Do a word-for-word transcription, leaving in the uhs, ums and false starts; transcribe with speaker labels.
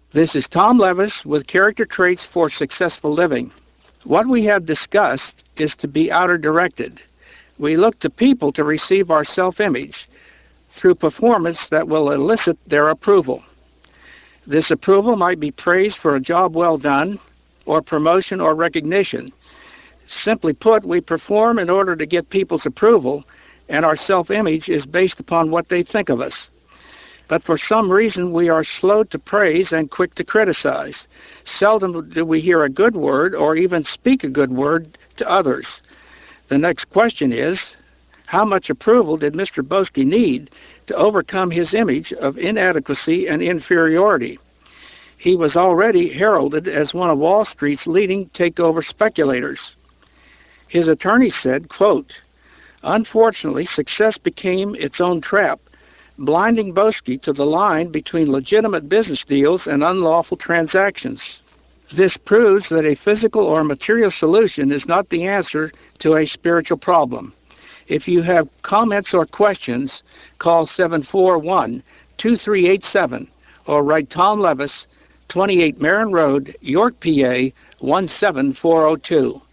Speaker 1: This is Tom Levis with Character Traits for Successful Living. What we have discussed is to be outer-directed. We look to people to receive our self-image through performance that will elicit their approval. This approval might be praise for a job well done, or promotion or recognition. Simply put, we perform in order to get people's approval, and our self-image is based upon what they think of us. But for some reason, we are slow to praise and quick to criticize. Seldom do we hear a good word or even speak a good word to others. The next question is, how much approval did Mister Boesky need to overcome his image of inadequacy and inferiority? He was already heralded as one of Wall Street's leading takeover speculators. His attorney said, quote, "Unfortunately, success became its own trap, blinding Boesky to the line between legitimate business deals and unlawful transactions. This proves that a physical or material solution is not the answer to a spiritual problem. If you have comments or questions, call seven four one, two three eight seven or write Tom Levis, twenty-eight Marin Road, York, P A one seven four zero two.